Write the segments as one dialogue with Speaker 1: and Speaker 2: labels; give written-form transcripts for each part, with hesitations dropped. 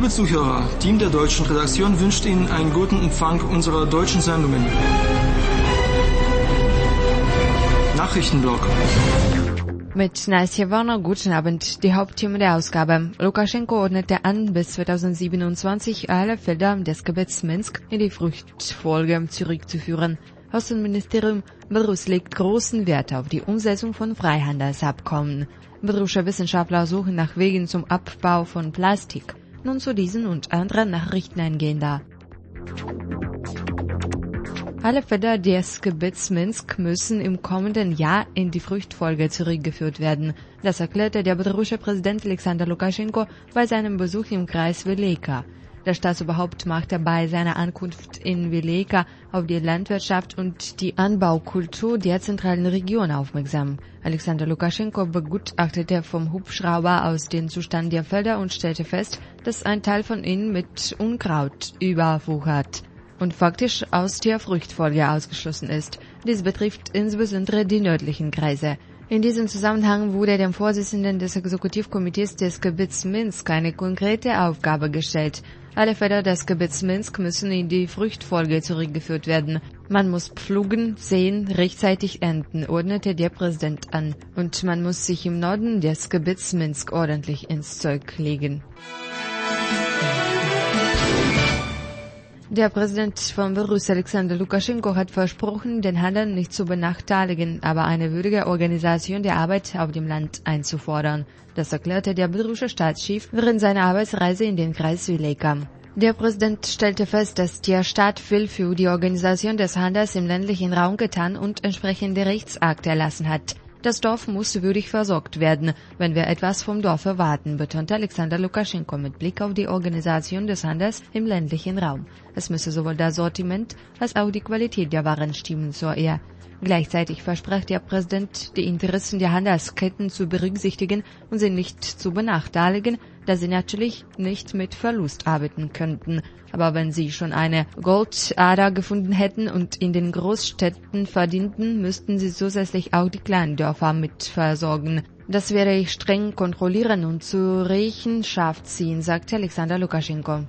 Speaker 1: Liebe Zuhörer, Team der deutschen Redaktion wünscht Ihnen einen guten Empfang unserer deutschen Sendungen. Nachrichtenblock.
Speaker 2: Mit Nasja Warner, guten Abend. Die Hauptthemen der Ausgabe. Lukaschenko ordnete an, bis 2027 alle Felder des Gebiets Minsk in die Fruchtfolge zurückzuführen. Außenministerium Belarus legt großen Wert auf die Umsetzung von Freihandelsabkommen. Belarussische Wissenschaftler suchen nach Wegen zum Abbau von Plastik. Nun zu diesen und anderen Nachrichten eingehender. Alle Felder des Gebiets Minsk müssen im kommenden Jahr in die Fruchtfolge zurückgeführt werden. Das erklärte der belarussische Präsident Alexander Lukaschenko bei seinem Besuch im Kreis Weleka. Der Staatsoberhaupt machte bei seiner Ankunft in Weleka auf die Landwirtschaft und die Anbaukultur der zentralen Region aufmerksam. Alexander Lukaschenko begutachtete vom Hubschrauber aus den Zustand der Felder und stellte fest, dass ein Teil von ihnen mit Unkraut überwuchert und faktisch aus der Fruchtfolge ausgeschlossen ist. Dies betrifft insbesondere die nördlichen Kreise. In diesem Zusammenhang wurde dem Vorsitzenden des Exekutivkomitees des Gebiets Minsk eine konkrete Aufgabe gestellt. Alle Felder des Gebiets Minsk müssen in die Fruchtfolge zurückgeführt werden. Man muss pflügen, säen, rechtzeitig ernten, ordnete der Präsident an. Und man muss sich im Norden des Gebiets Minsk ordentlich ins Zeug legen. Der Präsident von Belarus, Alexander Lukaschenko, hat versprochen, den Handel nicht zu benachteiligen, aber eine würdige Organisation der Arbeit auf dem Land einzufordern. Das erklärte der belarussische Staatschef während seiner Arbeitsreise in den Kreis Weleka. Der Präsident stellte fest, dass der Staat viel für die Organisation des Handels im ländlichen Raum getan und entsprechende Rechtsakte erlassen hat. Das Dorf muss würdig versorgt werden, wenn wir etwas vom Dorf erwarten, betonte Alexander Lukaschenko mit Blick auf die Organisation des Handels im ländlichen Raum. Es müsse sowohl das Sortiment als auch die Qualität der Waren stimmen, so er. Gleichzeitig versprach der Präsident, die Interessen der Handelsketten zu berücksichtigen und sie nicht zu benachteiligen, da sie natürlich nicht mit Verlust arbeiten könnten. Aber wenn sie schon eine Goldader gefunden hätten und in den Großstädten verdienten, müssten sie zusätzlich auch die kleinen Dörfer mit versorgen. Das werde ich streng kontrollieren und zur Rechenschaft ziehen, sagte Alexander Lukaschenko.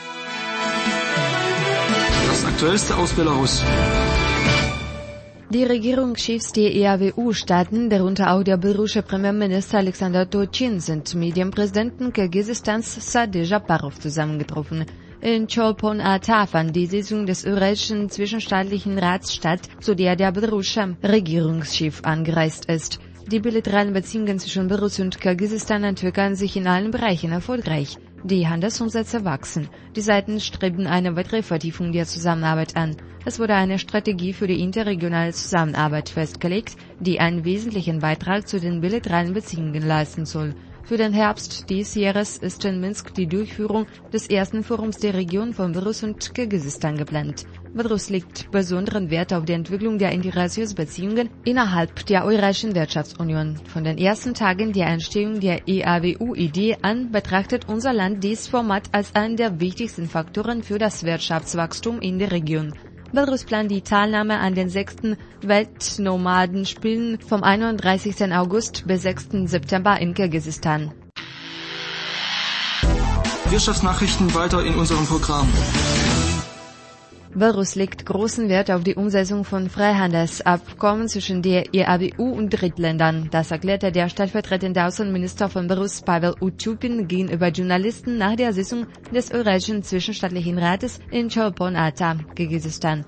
Speaker 1: Das Aktuellste aus Belarus.
Speaker 2: Die Regierungschefs der EAWU-Staaten, darunter auch der belarussische Premierminister Alexander Turchin, sind mit dem Präsidenten Kirgisistans Sadir Japarov zusammengetroffen. In Cholpon-Ata fand die Sitzung des Eurasischen Zwischenstaatlichen Rats statt, zu der der belarussische Regierungschef angereist ist. Die bilateralen Beziehungen zwischen Belarus und Kirgisistan entwickeln sich in allen Bereichen erfolgreich. Die Handelsumsätze wachsen. Die Seiten streben eine weitere Vertiefung der Zusammenarbeit an. Es wurde eine Strategie für die interregionale Zusammenarbeit festgelegt, die einen wesentlichen Beitrag zu den bilateralen Beziehungen leisten soll. Für den Herbst dieses Jahres ist in Minsk die Durchführung des ersten Forums der Region von Belarus und Kirgisistan geplant. Belarus legt besonderen Wert auf die Entwicklung der Integrationsbeziehungen innerhalb der Eurasischen Wirtschaftsunion. Von den ersten Tagen der Entstehung der EAWU-Idee an betrachtet unser Land dieses Format als einen der wichtigsten Faktoren für das Wirtschaftswachstum in der Region. Belarus plant die Teilnahme an den 6. Weltnomadenspielen vom 31. August bis 6. September in Kirgisistan.
Speaker 1: Wirtschaftsnachrichten weiter in unserem Programm.
Speaker 2: Belarus legt großen Wert auf die Umsetzung von Freihandelsabkommen zwischen der EAWU und Drittländern. Das erklärte der stellvertretende Außenminister von Belarus, Pavel Utschupin, gegenüber Journalisten nach der Sitzung des Eurasischen Zwischenstaatlichen Rates in Cholpon-Ata, Kirgisistan.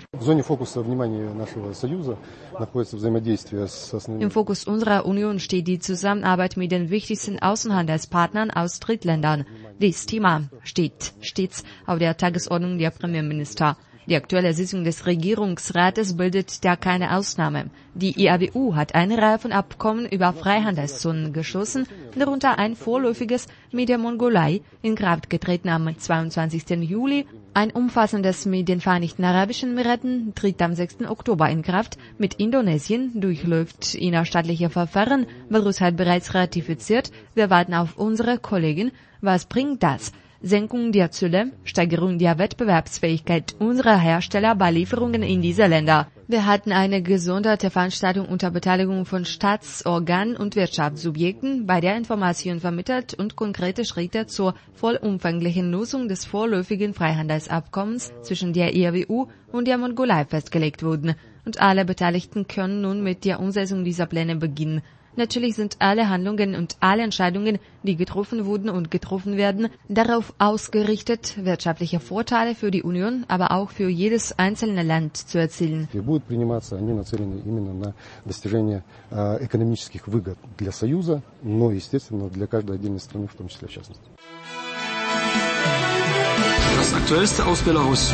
Speaker 2: Im Fokus unserer Union steht die Zusammenarbeit mit den wichtigsten Außenhandelspartnern aus Drittländern. Dieses Thema steht stets auf der Tagesordnung der Premierminister. Die aktuelle Sitzung des Regierungsrates bildet da keine Ausnahme. Die EAWU hat eine Reihe von Abkommen über Freihandelszonen geschlossen, darunter ein vorläufiges mit der Mongolei, in Kraft getreten am 22. Juli, ein umfassendes mit den Vereinigten Arabischen Emiraten, tritt am 6. Oktober in Kraft, mit Indonesien durchläuft innerstaatliche Verfahren, Belarus hat bereits ratifiziert, wir warten auf unsere Kollegen. Was bringt das? Senkung der Zölle, Steigerung der Wettbewerbsfähigkeit unserer Hersteller bei Lieferungen in diese Länder. Wir hatten eine gesonderte Veranstaltung unter Beteiligung von Staatsorganen und Wirtschaftssubjekten, bei der Informationen vermittelt und konkrete Schritte zur vollumfänglichen Nutzung des vorläufigen Freihandelsabkommens zwischen der EWU und der Mongolei festgelegt wurden. Und alle Beteiligten können nun mit der Umsetzung dieser Pläne beginnen. Natürlich sind alle Handlungen und alle Entscheidungen, die getroffen wurden und getroffen werden, darauf ausgerichtet, wirtschaftliche Vorteile für die Union, aber auch für jedes einzelne Land zu erzielen.
Speaker 3: Будут приниматься, они нацелены именно на достижение экономических выгод для Союза, но, естественно, для каждой отдельной страны, в том числе в частности.
Speaker 1: Das Aktuellste aus Belarus.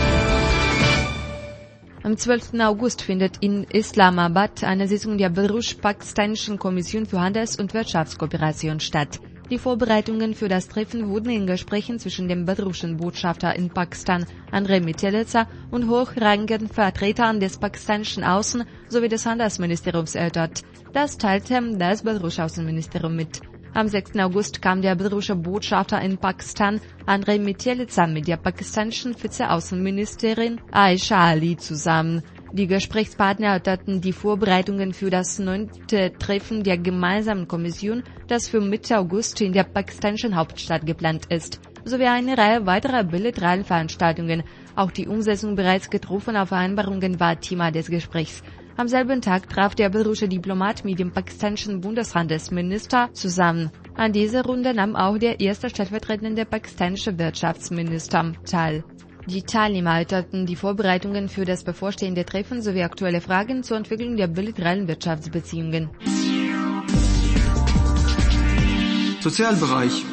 Speaker 2: Am 12. August findet in Islamabad eine Sitzung der belarussisch-pakistanischen Kommission für Handels- und Wirtschaftskooperation statt. Die Vorbereitungen für das Treffen wurden in Gesprächen zwischen dem belarussischen Botschafter in Pakistan, Andrei Metelica, und hochrangigen Vertretern des pakistanischen Außen- sowie des Handelsministeriums erörtert. Das teilte das belarussische Außenministerium mit. Am 6. August kam der belarussische Botschafter in Pakistan, Andrei Metelica, mit der pakistanischen Vizeaußenministerin Aisha Ali zusammen. Die Gesprächspartner erörterten die Vorbereitungen für das 9. Treffen der gemeinsamen Kommission, das für Mitte August in der pakistanischen Hauptstadt geplant ist, sowie eine Reihe weiterer bilateralen Veranstaltungen. Auch die Umsetzung bereits getroffener Vereinbarungen war Thema des Gesprächs. Am selben Tag traf der belarussische Diplomat mit dem pakistanischen Bundeshandelsminister zusammen. An dieser Runde nahm auch der erste stellvertretende pakistanische Wirtschaftsminister teil. Die Teilnehmer erörterten die Vorbereitungen für das bevorstehende Treffen sowie aktuelle Fragen zur Entwicklung der bilateralen Wirtschaftsbeziehungen.
Speaker 1: Sozialbereich.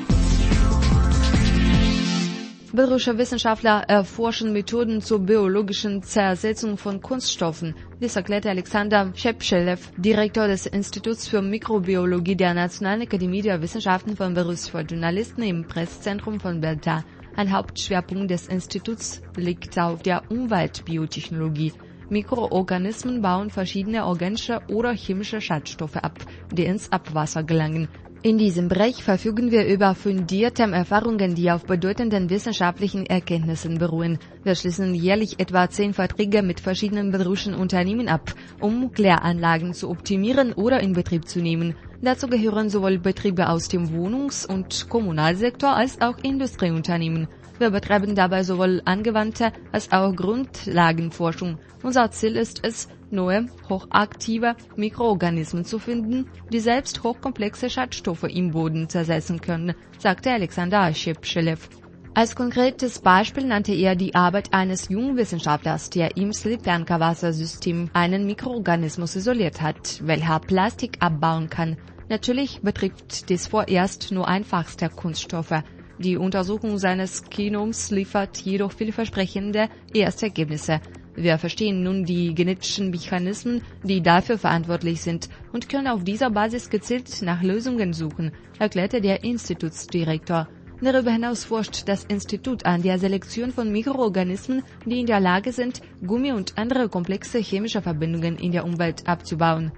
Speaker 2: Belarussische Wissenschaftler erforschen Methoden zur biologischen Zersetzung von Kunststoffen. Dies erklärte Alexander Shepshelew, Direktor des Instituts für Mikrobiologie der Nationalen Akademie der Wissenschaften von Belarus, vor Journalisten im Pressezentrum von Belta. Ein Hauptschwerpunkt des Instituts liegt auf der Umweltbiotechnologie. Mikroorganismen bauen verschiedene organische oder chemische Schadstoffe ab, die ins Abwasser gelangen. In diesem Bereich verfügen wir über fundierte Erfahrungen, die auf bedeutenden wissenschaftlichen Erkenntnissen beruhen. Wir schließen jährlich etwa 10 Verträge mit verschiedenen belarussischen Unternehmen ab, um Kläranlagen zu optimieren oder in Betrieb zu nehmen. Dazu gehören sowohl Betriebe aus dem Wohnungs- und Kommunalsektor als auch Industrieunternehmen. Wir betreiben dabei sowohl angewandte als auch Grundlagenforschung. Unser Ziel ist es, neue, hochaktive Mikroorganismen zu finden, die selbst hochkomplexe Schadstoffe im Boden zersetzen können, sagte Alexander Shepshelew. Als konkretes Beispiel nannte er die Arbeit eines jungen Wissenschaftlers, der im Slitanka-Wassersystem einen Mikroorganismus isoliert hat, welcher Plastik abbauen kann. Natürlich betrifft dies vorerst nur einfachste Kunststoffe. Die Untersuchung seines Genoms liefert jedoch vielversprechende erste Ergebnisse. Wir verstehen nun die genetischen Mechanismen, die dafür verantwortlich sind, und können auf dieser Basis gezielt nach Lösungen suchen, erklärte der Institutsdirektor. Darüber hinaus forscht das Institut an der Selektion von Mikroorganismen, die in der Lage sind, Gummi und andere komplexe chemische Verbindungen in der Umwelt abzubauen.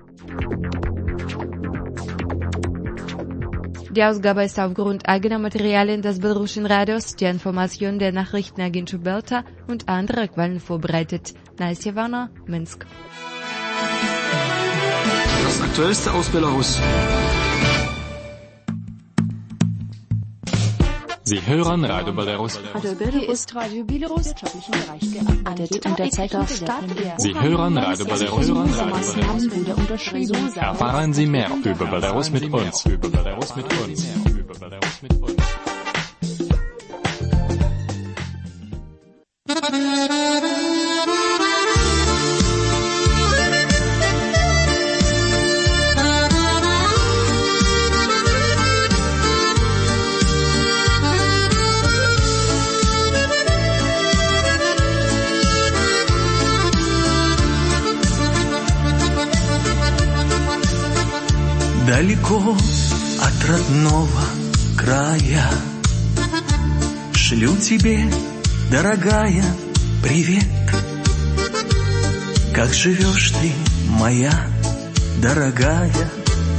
Speaker 2: Die Ausgabe ist aufgrund eigener Materialien des belarussischen Radios, der Information der Nachrichtenagentur Belta und anderer Quellen vorbereitet. Настя Warner, Minsk.
Speaker 1: Das Aktuellste aus Belarus.
Speaker 4: Sie hören Radio Belarus.
Speaker 5: Hier ist Radio Belarus wirtschaftlichen Bereich gearbeitet und derzeit der Staat.
Speaker 4: Sie hören Radio Belarus.
Speaker 5: Maßnahmen wurde unterschrieben.
Speaker 4: Erfahren Sie mehr über Belarus mit uns.
Speaker 6: Далеко от родного края шлю тебе, дорогая, привет. Как живешь ты, моя дорогая?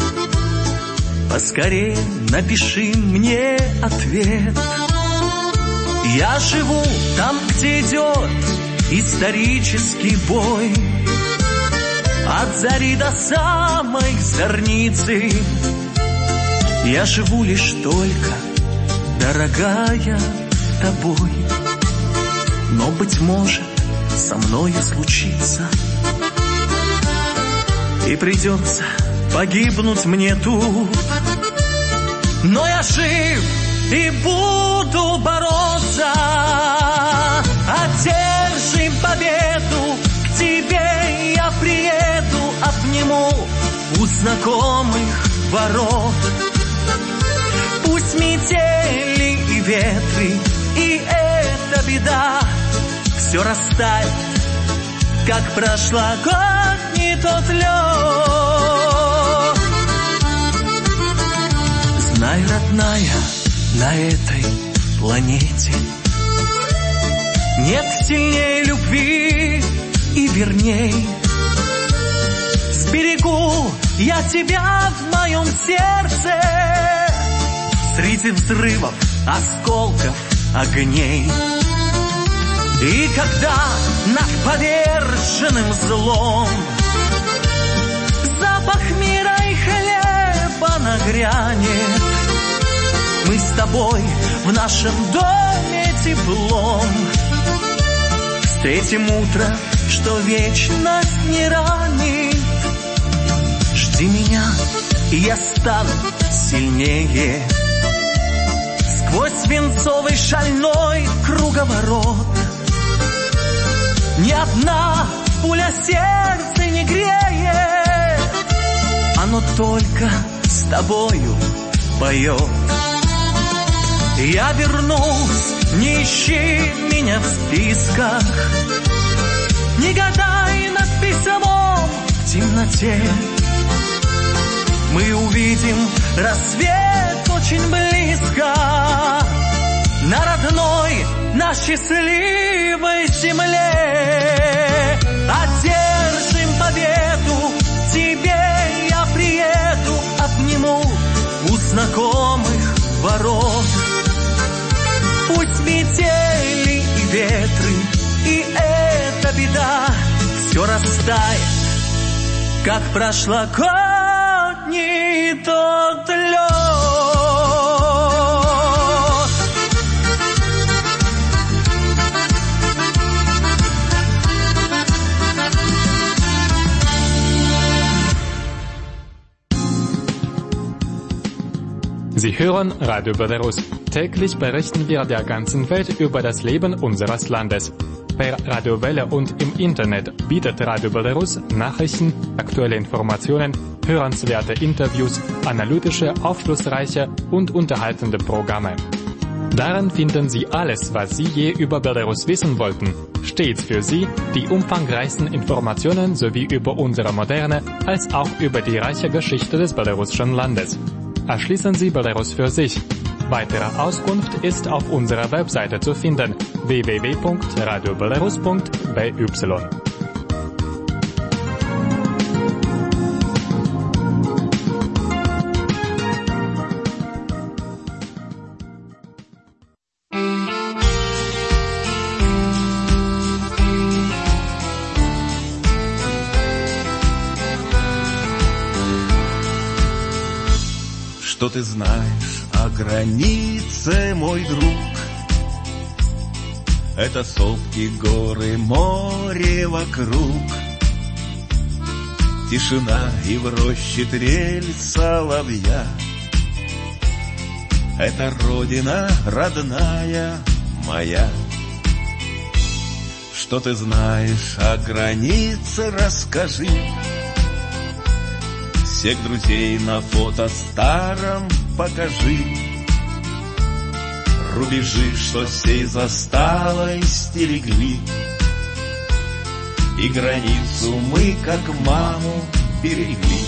Speaker 6: Поскорее напиши мне ответ. Я живу там, где идет исторический бой, от зари до самой зорницы. Я живу лишь только, дорогая, тобой. Но, быть может, со мною случится, и придется погибнуть мне тут. Но я жив и буду бороться. Одержим победу, к тебе я приеду, обниму у знакомых ворот. Пусть метели и ветры, и эта беда все растает, как прошлогодний тот лед. Знай, родная, на этой планете нет сильнее любви и верней. Сберегу я тебя в моем сердце среди взрывов, осколков, огней. И когда над поверженным злом запах мира и хлеба нагрянет, мы с тобой в нашем доме теплом встретим утро, что вечность не ранит. Жди меня, и я стану сильнее. Сквозь свинцовый шальной круговорот ни одна пуля сердца не греет, оно только с тобою поет. Я вернусь, не ищи меня в списках, не гадай над письмом в темноте. Мы увидим рассвет очень близко на родной, на счастливой земле. Одержим победу, тебе я приеду, обниму у знакомых ворот. Пусть метели и ветры, и эта беда все растает, как прошлогодний тот лед.
Speaker 4: Sie hören Radio Belarus. Täglich berichten wir der ganzen Welt über das Leben unseres Landes. Per Radiowelle und im Internet bietet Radio Belarus Nachrichten, aktuelle Informationen, hörenswerte Interviews, analytische, aufschlussreiche und unterhaltende Programme. Darin finden Sie alles, was Sie je über Belarus wissen wollten. Stets für Sie die umfangreichsten Informationen sowie über unsere moderne als auch über die reiche Geschichte des belarussischen Landes. Erschließen Sie Belarus für sich. Weitere Auskunft ist auf unserer Webseite zu finden: www.radiobelarus.by.
Speaker 6: Что ты знаешь о границе, мой друг? Это сопки, горы, море вокруг. Тишина и в роще трель соловья. Это родина родная моя. Что ты знаешь о границе, расскажи. Всех друзей на фото старом покажи. Рубежи, что всей заставой стерегли. И границу мы, как маму, берегли.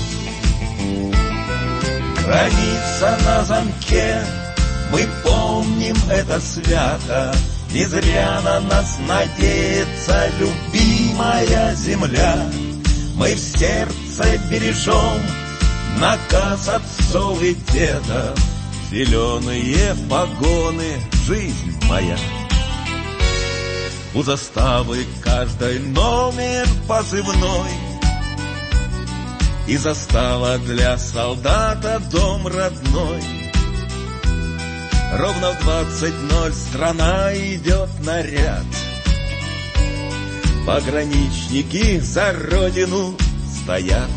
Speaker 6: Граница на замке, мы помним это свято. Не зря на нас надеется любимая земля. Мы в сердце бережем наказ отцов и дедов. Зеленые погоны, жизнь моя.
Speaker 7: У заставы каждой номер позывной, и застава для солдата дом родной. Ровно в 20:00 страна идет наряд. Пограничники за родину стоят.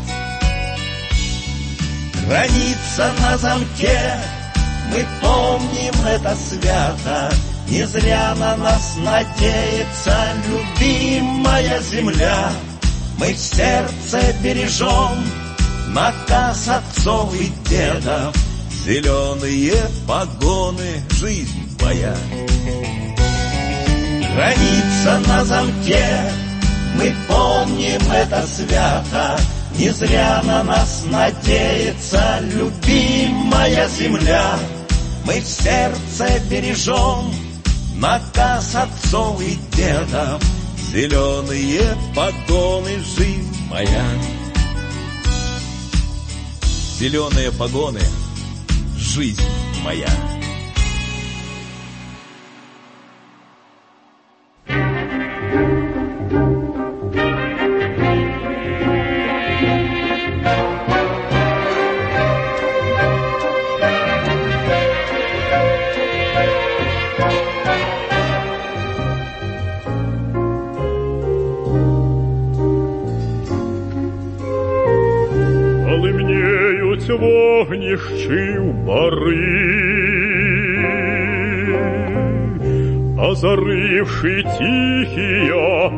Speaker 7: Граница на замке, мы помним это свято. Не зря на нас надеется любимая земля. Мы в сердце бережем наказ отцов и дедов. Зеленые погоны, жизнь моя. Граница на замке, мы помним это свято. Не зря на нас надеется любимая земля. Мы в сердце бережем наказ отцов и дедов. Зеленые погоны, жизнь моя. Зеленые погоны, жизнь моя.
Speaker 8: Вогнищів бари, озаривши тихие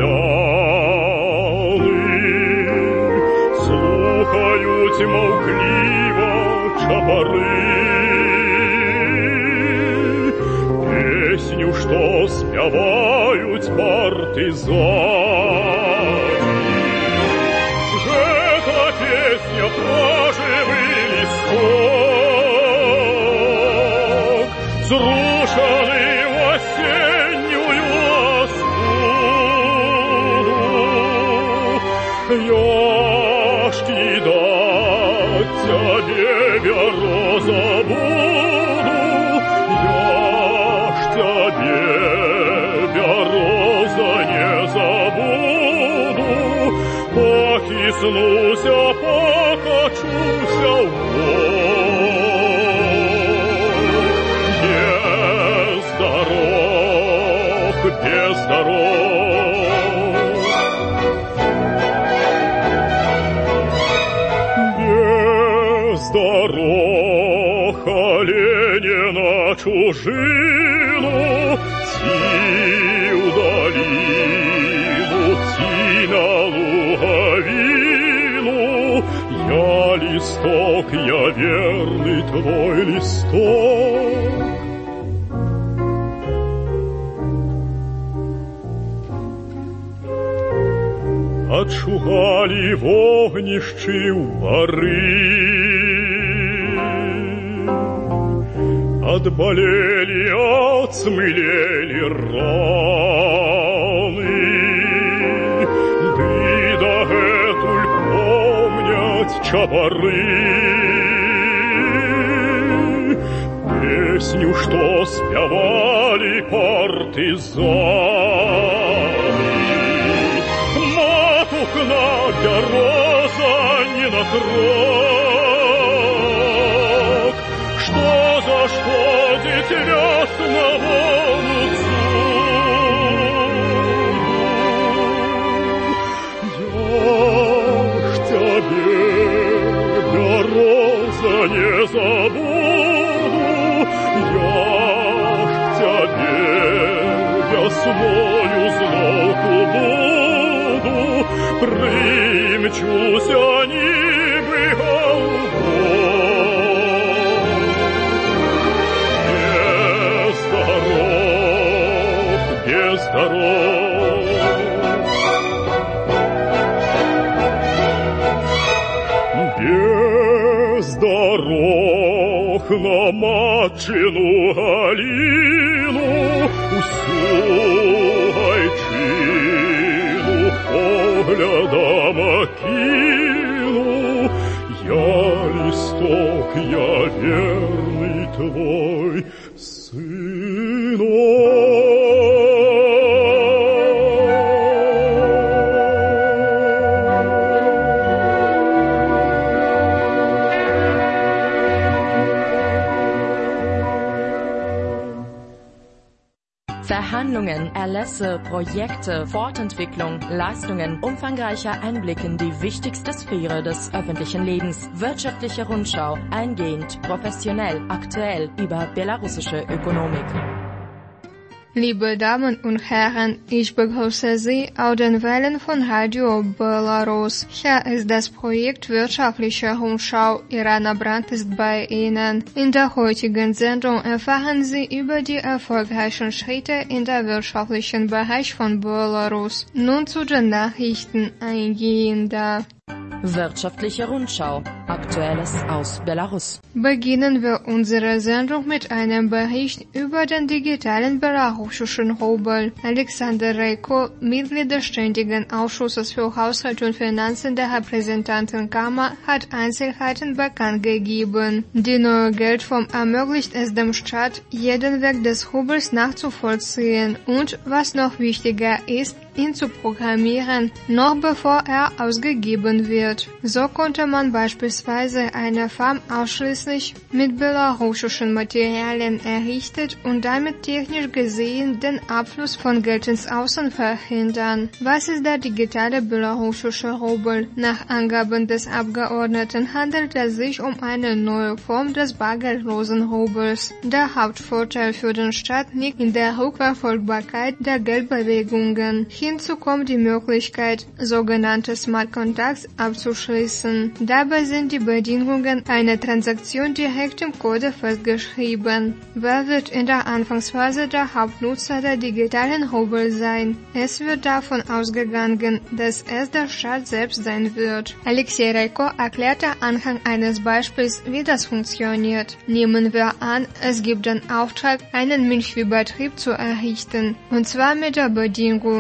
Speaker 8: поляны, слухають мовкливо чапари песню, що співають партизани. Эта песня про живый листок, срушенный в осеннюю остуду. Я ж кидать тебе, береза, буду, я ж тебе, береза, не забуду. Похиснуся, покачуся в бок. Без дорог, без дорог. Без дорог, оленя на чужину, си в долину, си на луговину. Я листок, я верный твой листок. Отшугали вогнищи в бары, отболели, отсмылели раны. Да этуль помнят чапары песню, что спевали партизаны. Матухна береза не на крок, что зашкодит весному луцу. Я ж тебе, береза, не забуду, я ж тебе весною знову буду. Примчуся, ніби голубок. Без дорог, без дорог. Без дорог на матчину галину, усю гайчину поглядом окину. Я листок, я верный твой сынок.
Speaker 9: Verhandlungen, Erlässe, Projekte, Fortentwicklung, Leistungen, umfangreicher Einblick in die wichtigste Sphäre des öffentlichen Lebens, wirtschaftliche Rundschau, eingehend, professionell, aktuell über belarussische Ökonomik.
Speaker 10: Liebe Damen und Herren, ich begrüße Sie auf den Wellen von Radio Belarus. Hier ist das Projekt Wirtschaftliche Rundschau. Irana Brandt ist bei Ihnen. In der heutigen Sendung erfahren Sie über die erfolgreichen Schritte in der wirtschaftlichen Bereich von Belarus. Nun zu den Nachrichten eingehender.
Speaker 9: Wirtschaftliche Rundschau. Aktuelles aus Belarus.
Speaker 10: Beginnen wir unsere Sendung mit einem Bericht über den digitalen belarussischen Rubel. Alexander Reiko, Mitglied des Ständigen Ausschusses für Haushalt und Finanzen der Repräsentantenkammer, hat Einzelheiten bekannt gegeben. Die neue Geldform ermöglicht es dem Staat, jeden Weg des Rubels nachzuvollziehen und, was noch wichtiger ist, ihn zu programmieren, noch bevor er ausgegeben wird. So konnte man beispielsweise eine Farm ausschließlich mit belarussischen Materialien errichtet und damit technisch gesehen den Abfluss von Geld ins Ausland verhindern. Was ist der digitale belarussische Rubel? Nach Angaben des Abgeordneten handelt es sich um eine neue Form des bargeldlosen Rubels. Der Hauptvorteil für den Staat liegt in der Rückverfolgbarkeit der Geldbewegungen. Hinzu kommt die Möglichkeit, sogenannte Smart Contracts abzuschließen. Dabei sind die Bedingungen einer Transaktion direkt im Code festgeschrieben. Wer wird in der Anfangsphase der Hauptnutzer der digitalen Rubel sein? Es wird davon ausgegangen, dass es der Staat selbst sein wird. Alexei Reiko erklärte anhand eines Beispiels, wie das funktioniert. Nehmen wir an, es gibt den Auftrag, einen Milchviehbetrieb zu errichten. Und zwar mit der Bedingung,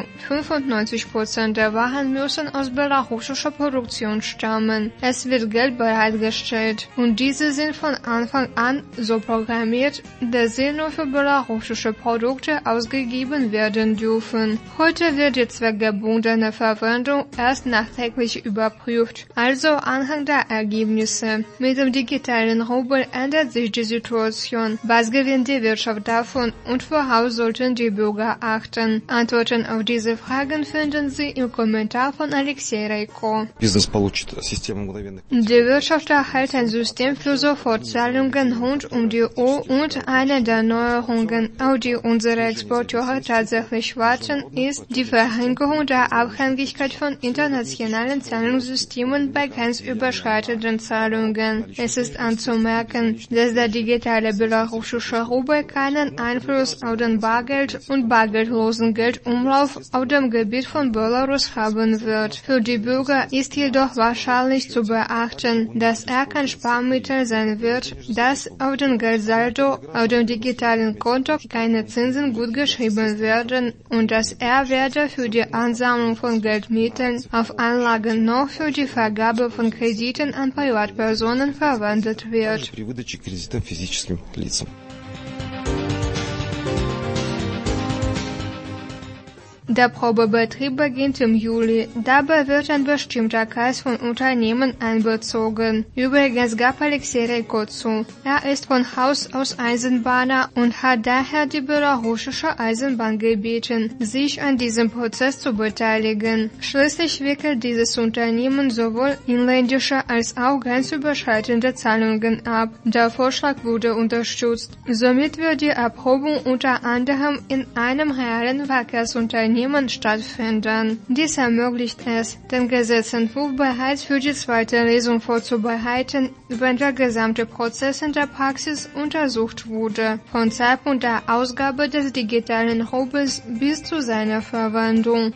Speaker 10: 95% der Waren müssen aus belarussischer Produktion stammen. Es wird Geld bereitgestellt und diese sind von Anfang an so programmiert, dass sie nur für belarussische Produkte ausgegeben werden dürfen. Heute wird die zweckgebundene Verwendung erst nachträglich überprüft, also anhand der Ergebnisse. Mit dem digitalen Rubel ändert sich die Situation. Was gewinnt die Wirtschaft davon und worauf sollten die Bürger achten? Antworten auf diese Fragen finden Sie im Kommentar von Alexei Reiko. Die Wirtschaft erhält ein System für Sofortzahlungen rund um die Uhr und eine der Neuerungen, auf die unsere Exporteure tatsächlich warten, ist die Verringerung der Abhängigkeit von internationalen Zahlungssystemen bei grenzüberschreitenden Zahlungen. Es ist anzumerken, dass der digitale belarussische Rubel keinen Einfluss auf den Bargeld- und bargeldlosen Geldumlauf auf dem Gebiet von Belarus haben wird. Für die Bürger ist jedoch wahrscheinlich zu beachten, dass er kein Sparmittel sein wird, dass auf den Geldsaldo auf dem digitalen Konto keine Zinsen gutgeschrieben werden und dass er weder für die Ansammlung von Geldmitteln auf Anlagen noch für die Vergabe von Krediten an Privatpersonen verwendet wird. Der Probebetrieb beginnt im Juli. Dabei wird ein bestimmter Kreis von Unternehmen einbezogen. Übrigens gab Alexei Reiko zu. Er ist von Haus aus Eisenbahner und hat daher die belarussische Eisenbahn gebeten, sich an diesem Prozess zu beteiligen. Schließlich wickelt dieses Unternehmen sowohl inländische als auch grenzüberschreitende Zahlungen ab. Der Vorschlag wurde unterstützt. Somit wird die Erprobung unter anderem in einem realen Verkehrsunternehmen stattfinden. Dies ermöglicht es, den Gesetzentwurf bereits für die zweite Lesung vorzubereiten, wenn der gesamte Prozess in der Praxis untersucht wurde, vom Zeitpunkt der Ausgabe des digitalen Rubels bis zu seiner Verwendung.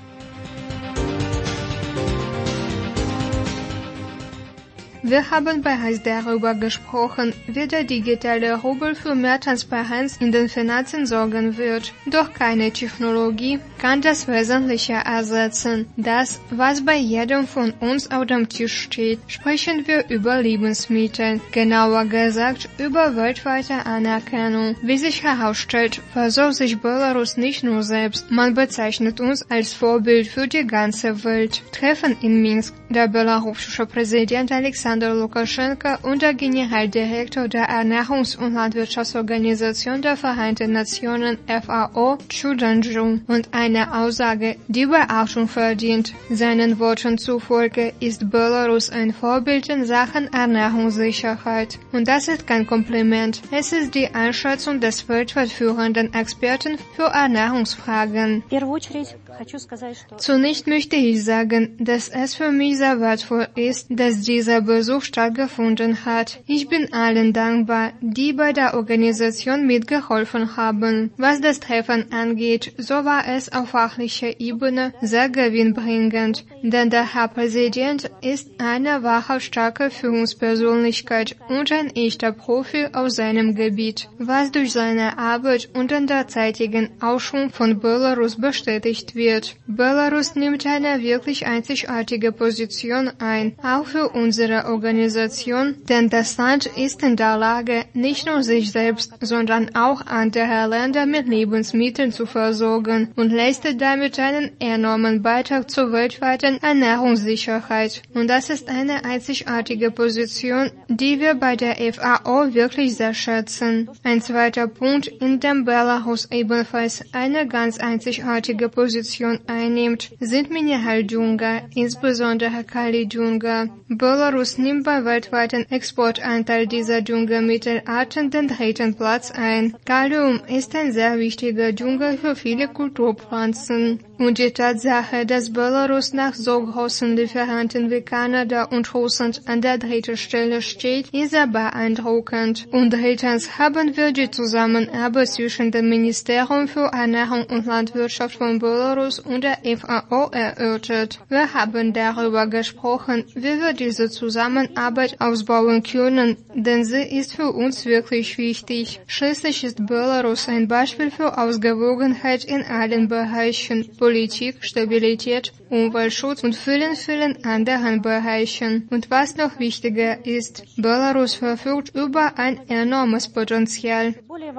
Speaker 10: Wir haben bereits darüber gesprochen, wie der digitale Rubel für mehr Transparenz in den Finanzen sorgen wird. Doch keine Technologie kann das Wesentliche ersetzen. Das, was bei jedem von uns auf dem Tisch steht, sprechen wir über Lebensmittel, genauer gesagt über weltweite Anerkennung. Wie sich herausstellt, versorgt sich Belarus nicht nur selbst. Man bezeichnet uns als Vorbild für die ganze Welt. Treffen in Minsk. Der belarussische Präsident Alexander Alexander Lukaschenko und der Generaldirektor der Ernährungs- und Landwirtschaftsorganisation der Vereinten Nationen FAO, Chu Danju, und eine Aussage, die Beachtung verdient. Seinen Worten zufolge ist Belarus ein Vorbild in Sachen Ernährungssicherheit. Und das ist kein Kompliment. Es ist die Einschätzung des weltweit führenden Experten für Ernährungsfragen. Zunächst möchte ich sagen, dass es für mich sehr wertvoll ist, dass dieser Besuch stattgefunden hat. Ich bin allen dankbar, die bei der Organisation mitgeholfen haben. Was das Treffen angeht, so war es auf fachlicher Ebene sehr gewinnbringend, denn der Herr Präsident ist eine wahrhaft starke Führungspersönlichkeit und ein echter Profi auf seinem Gebiet, was durch seine Arbeit und den derzeitigen Aufschwung von Belarus bestätigt wird. Belarus nimmt eine wirklich einzigartige Position ein, auch für unsere Organisation, denn das Land ist in der Lage, nicht nur sich selbst, sondern auch andere Länder mit Lebensmitteln zu versorgen und leistet damit einen enormen Beitrag zur weltweiten Ernährungssicherheit. Und das ist eine einzigartige Position, die wir bei der FAO wirklich sehr schätzen. Ein zweiter Punkt, in dem Belarus ebenfalls eine ganz einzigartige Position einnimmt, sind Mineraldünger, insbesondere Kalidünger. Belarus nimmt beim weltweiten Exportanteil dieser Düngemittelarten den 3. Platz ein. Kalium ist ein sehr wichtiger Dünger für viele Kulturpflanzen. Und die Tatsache, dass Belarus nach so großen Lieferanten wie Kanada und Russland an der 3. Stelle steht, ist sehr beeindruckend. Und drittens haben wir die Zusammenarbeit zwischen dem Ministerium für Ernährung und Landwirtschaft von Belarus und der FAO erörtert. Wir haben darüber gesprochen, wie wir diese Zusammenarbeit ausbauen können, denn sie ist für uns wirklich wichtig. Schließlich ist Belarus ein Beispiel für Ausgewogenheit in allen Bereichen, Politik, Stabilität, Umweltschutz und vielen anderen Bereichen. Und was noch wichtiger ist, Belarus verfügt über ein enormes Potenzial.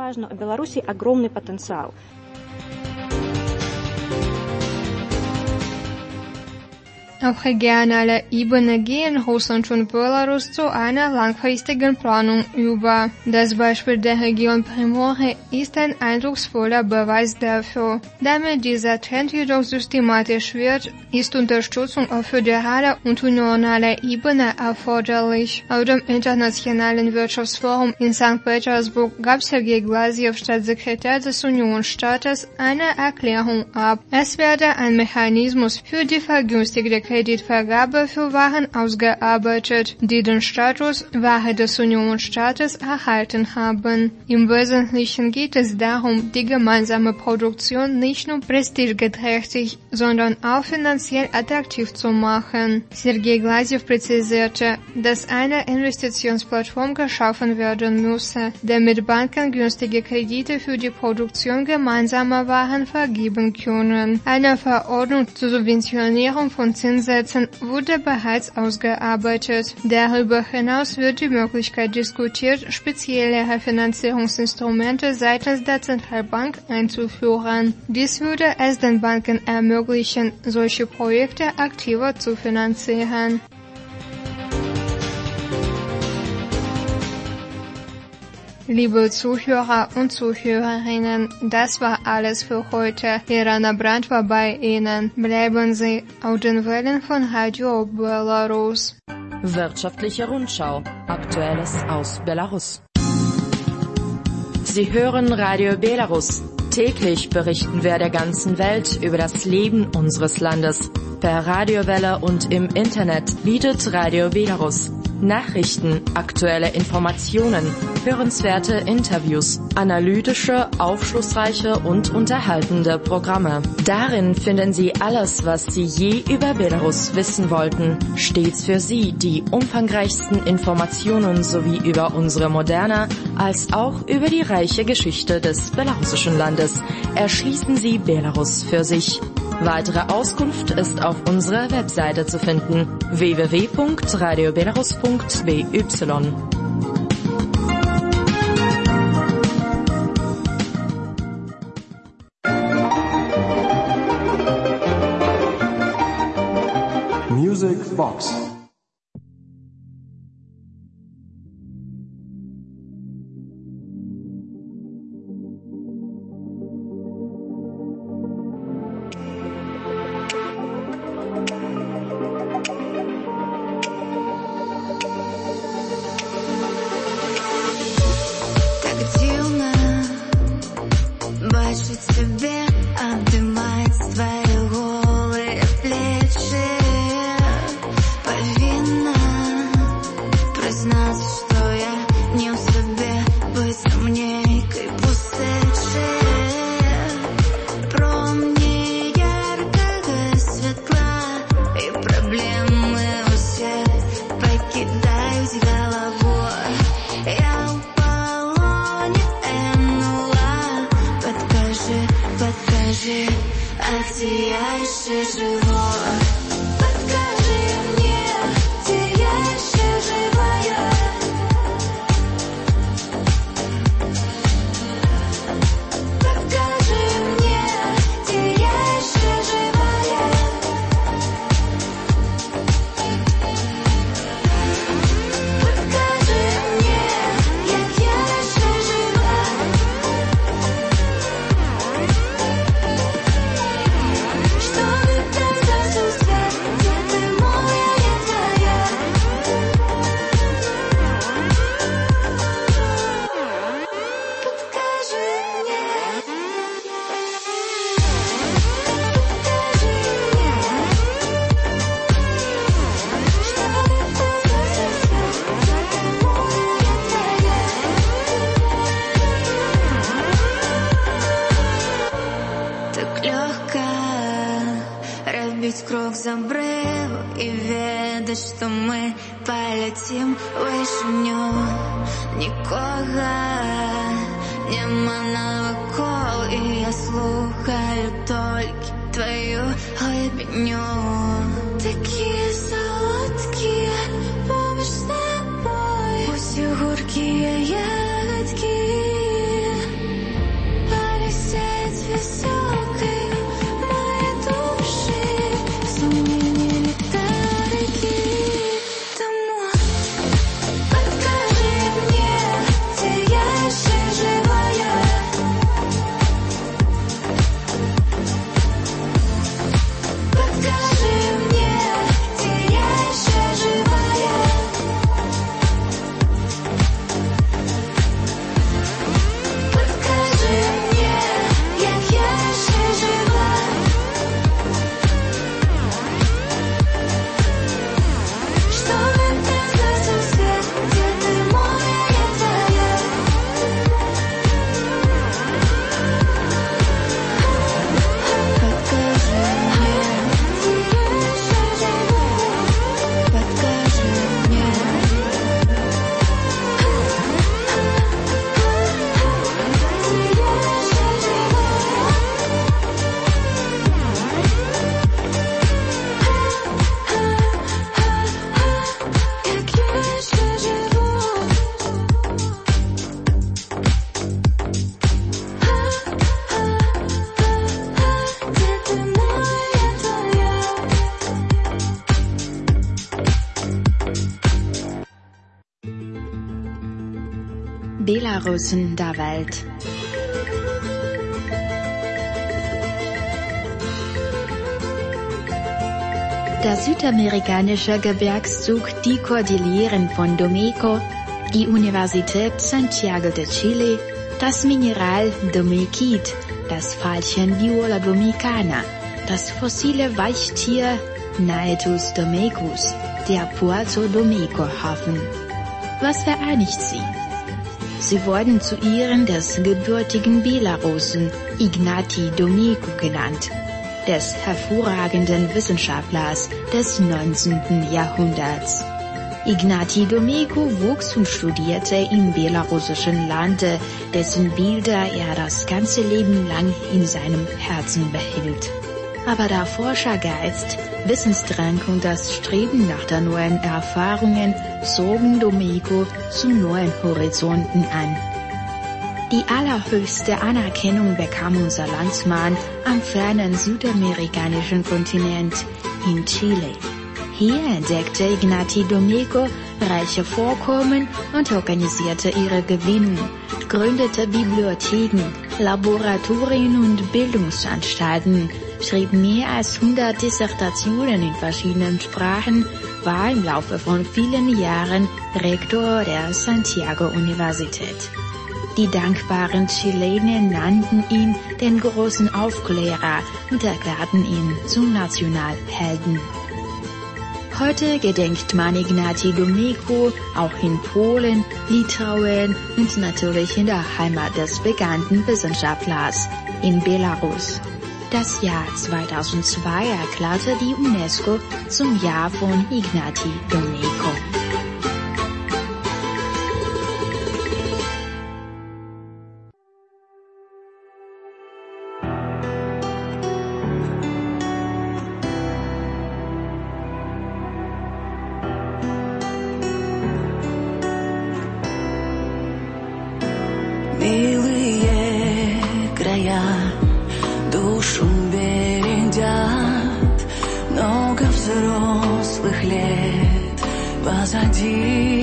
Speaker 10: Auf regionaler Ebene gehen Russland und Belarus zu einer langfristigen Planung über. Das Beispiel der Region Primorje ist ein eindrucksvoller Beweis dafür. Damit dieser Trend jedoch systematisch wird, ist Unterstützung auf föderaler und unionaler Ebene erforderlich. Auf dem Internationalen Wirtschaftsforum in St. Petersburg gab Sergei Glasiev, Staatssekretär des Unionsstaates, eine Erklärung ab. Es werde ein Mechanismus für die vergünstigte Kreditvergabe für Waren ausgearbeitet, die den Status Ware des Unionsstaates erhalten haben. Im Wesentlichen geht es darum, die gemeinsame Produktion nicht nur prestigeträchtig, sondern auch finanziell attraktiv zu machen. Sergei Glasiev präzisierte, dass eine Investitionsplattform geschaffen werden müsse, damit Banken günstige Kredite für die Produktion gemeinsamer Waren vergeben können. Eine Verordnung zur Subventionierung von Zinssätzen wurde bereits ausgearbeitet. Darüber hinaus wird die Möglichkeit diskutiert, spezielle Refinanzierungsinstrumente seitens der Zentralbank einzuführen. Dies würde es den Banken ermöglichen, solche Projekte aktiver zu finanzieren. Liebe Zuhörer und Zuhörerinnen, das war alles für heute. Irana Brandt war bei Ihnen. Bleiben Sie auf den Wellen von Radio Belarus.
Speaker 9: Wirtschaftliche Rundschau. Aktuelles aus Belarus. Sie hören Radio Belarus. Täglich berichten wir der ganzen Welt über das Leben unseres Landes. Per Radiowelle und im Internet bietet Radio Belarus Nachrichten, aktuelle Informationen, hörenswerte Interviews, analytische, aufschlussreiche und unterhaltende Programme. Darin finden Sie alles, was Sie je über Belarus wissen wollten. Stets für Sie die umfangreichsten Informationen sowie über unsere moderne als auch über die reiche Geschichte des belarussischen Landes. Erschließen Sie Belarus für sich. Weitere Auskunft ist auf unserer Webseite zu finden: www.radiobelarus.by.
Speaker 11: Music Box. бьюсь головой. Я в полоне НЛА. Подкажи, подкажи, где я еще живой. Подкажи мне, где я еще живая. Подкажи мне, где я еще живая. Подкажи мне, как я еще жива. Чтобы казаться свет, где ты моя, я твоя. Подкажи мне. Так легко разбить круг за бреву и ведать, что мы полетим выше нього. Нікого нема навколо, і я слухаю тільки твою глибиню. Такі солодкі поміж собою, усі гуркі ягодки. Полететь высокой моей души, сомнения летарики. Тому подкажи мне, где я еще живая. Подкажи мне, где я еще живая. Подкажи мне, як я ще жива. Чтобы казаться свет, где ты моя, я твоя. Подкажи мне, где я еще жива. Подкажи мне.
Speaker 2: Belarusen der Welt. Der südamerikanische Gebirgszug, die Kordilleren von Domeco, die Universität Santiago de Chile, das Mineral Domekit, das Pfeilchen Viola dominicana, das fossile Weichtier Naetus domecus, der Puerto Domeco Hafen. Was vereinigt sie? Sie wurden zu Ehren des gebürtigen Belarusen Ignati Domeco genannt, des hervorragenden Wissenschaftlers des 19. Jahrhunderts. Ignati Domeco wuchs und studierte im belarussischen Lande, dessen Bilder er das ganze Leben lang in seinem Herzen behielt. Aber der Forschergeist, Wissensdrang und das Streben nach der neuen Erfahrungen zogen Domeco zu neuen Horizonten an. Die allerhöchste Anerkennung bekam unser Landsmann am fernen südamerikanischen Kontinent, in Chile. Hier entdeckte Ignati Domeco reiche Vorkommen und organisierte ihre Gewinnung, gründete Bibliotheken, Laboratorien und Bildungsanstalten, schrieb mehr als 100 Dissertationen in verschiedenen Sprachen, war im Laufe von vielen Jahren Rektor der Santiago-Universität. Die dankbaren Chilenen nannten ihn den großen Aufklärer und erklärten ihn zum Nationalhelden. Heute gedenkt man Ignati Domeco auch in Polen, Litauen und natürlich in der Heimat des bekannten Wissenschaftlers, in Belarus. Das Jahr 2002 erklärte die UNESCO zum Jahr von Ignati Domeco.
Speaker 6: взрослых лет позади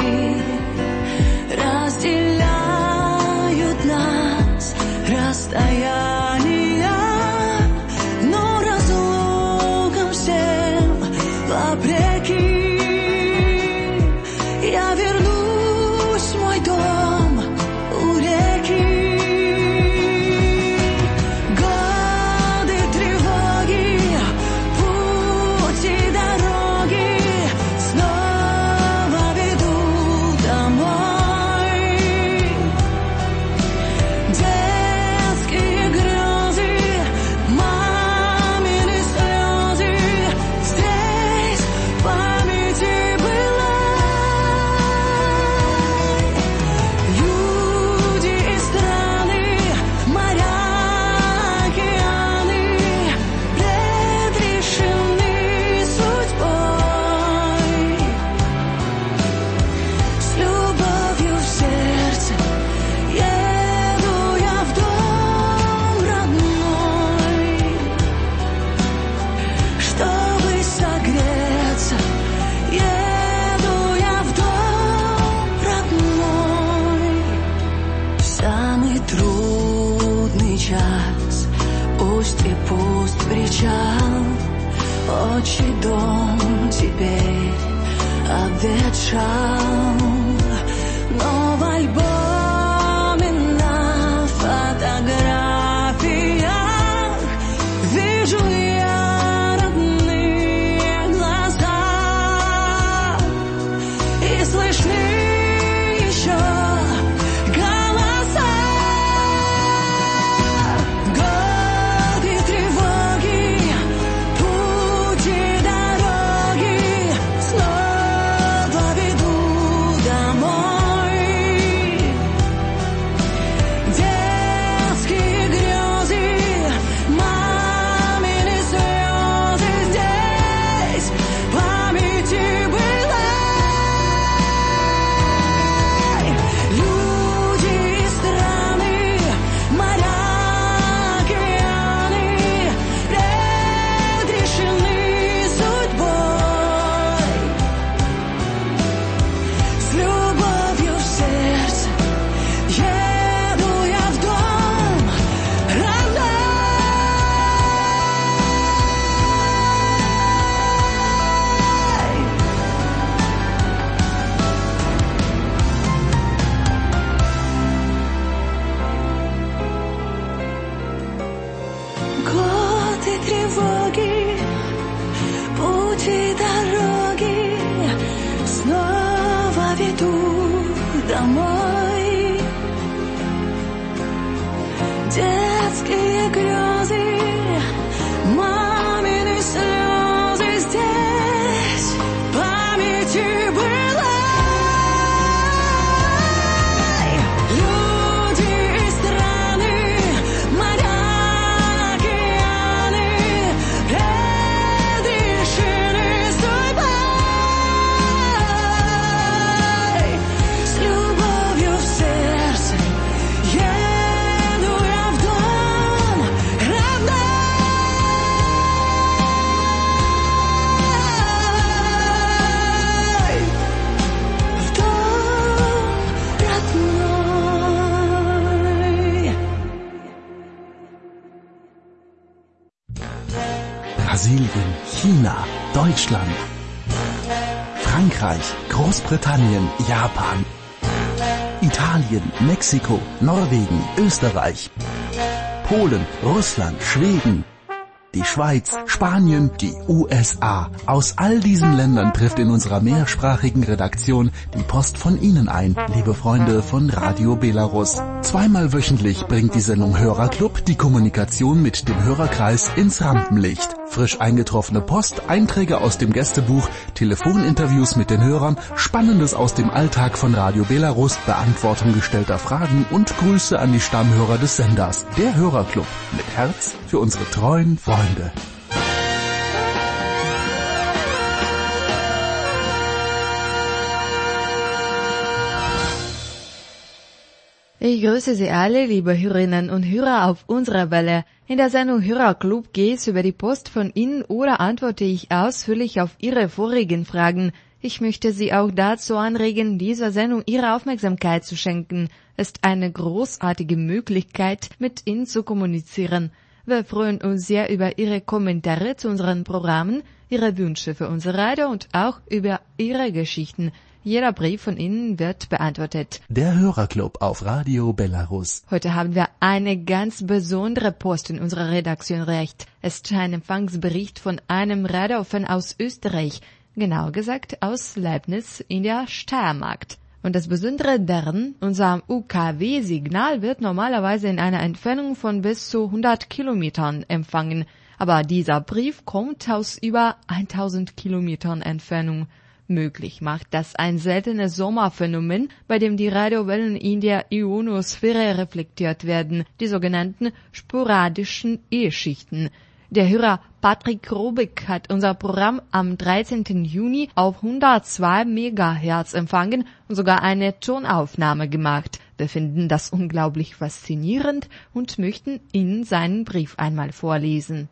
Speaker 6: разделяют нас расстояния, но разлукам всем вопреки я вернусь в мой дом у реки. Годы тревоги, пути дороги снова ведут домой. Детские грезы, мамины слезы, здесь в памяти была. Люди и страны, моря, океаны предрешены судьбой. С любовью в сердце еду я в дом родной, чтобы согреться. Еду я в дом родной. В самый трудный час пусть и пуст причал, отчий дом теперь обветшал, но в альбоме на фотографиях вижу я родные глаза и слышны еще голоса. Годы тревоги, пути дороги снова ведут домой. Детские грезы, мамины слезы здесь в памяти была. Люди и страны, моря, океаны предрешены судьбой. С любовью в сердце еду я в дом родной. Годы тревоги, пути дороги снова ведут домой. Детские грезы, мамины слезы здесь в памяти была. Люди и страны, моря, океаны предрешены судьбой. С любовью в сердце еду я в дом родной. В дом родной.
Speaker 12: Brasilien, China, Deutschland, Frankreich, Großbritannien, Japan, Italien, Mexiko, Norwegen, Österreich, Polen, Russland, Schweden, die Schweiz, Spanien, die USA. Aus all diesen Ländern trifft in unserer mehrsprachigen Redaktion die Post von Ihnen ein, liebe Freunde von Radio Belarus. Zweimal wöchentlich bringt die Sendung Hörerclub die Kommunikation mit dem Hörerkreis ins Rampenlicht. Frisch eingetroffene Post, Einträge aus dem Gästebuch, Telefoninterviews mit den Hörern, Spannendes aus dem Alltag von Radio Belarus, Beantwortung gestellter Fragen und Grüße an die Stammhörer des Senders. Der Hörerclub mit Herz für unsere treuen Freunde.
Speaker 2: Ich grüße Sie alle, liebe Hörerinnen und Hörer auf unserer Welle. In der Sendung Hörerclub geht es über die Post von Ihnen oder antworte ich ausführlich auf Ihre vorigen Fragen. Ich möchte Sie auch dazu anregen, dieser Sendung Ihre Aufmerksamkeit zu schenken. Es ist eine großartige Möglichkeit, mit Ihnen zu kommunizieren. Wir freuen uns sehr über Ihre Kommentare zu unseren Programmen, Ihre Wünsche für unser Radio und auch über Ihre Geschichten. Jeder Brief von Ihnen wird beantwortet.
Speaker 12: Der Hörerclub auf Radio Belarus.
Speaker 2: Heute haben wir eine ganz besondere Post in unserer Redaktion erreicht. Es ist ein Empfangsbericht von einem Radiofan aus Österreich, genauer gesagt aus Leibniz in der Steiermark. Und das Besondere daran, unser UKW-Signal wird normalerweise in einer Entfernung von bis zu 100 Kilometern empfangen. Aber dieser Brief kommt aus über 1000 Kilometern Entfernung. Möglich macht das ein seltenes Sommerphänomen, bei dem die Radiowellen in der Ionosphäre reflektiert werden, die sogenannten sporadischen E-Schichten. Der Hörer Patrick Robik hat unser Programm am 13. Juni auf 102 MHz empfangen und sogar eine Tonaufnahme gemacht. Wir finden das unglaublich faszinierend und möchten Ihnen seinen Brief einmal vorlesen.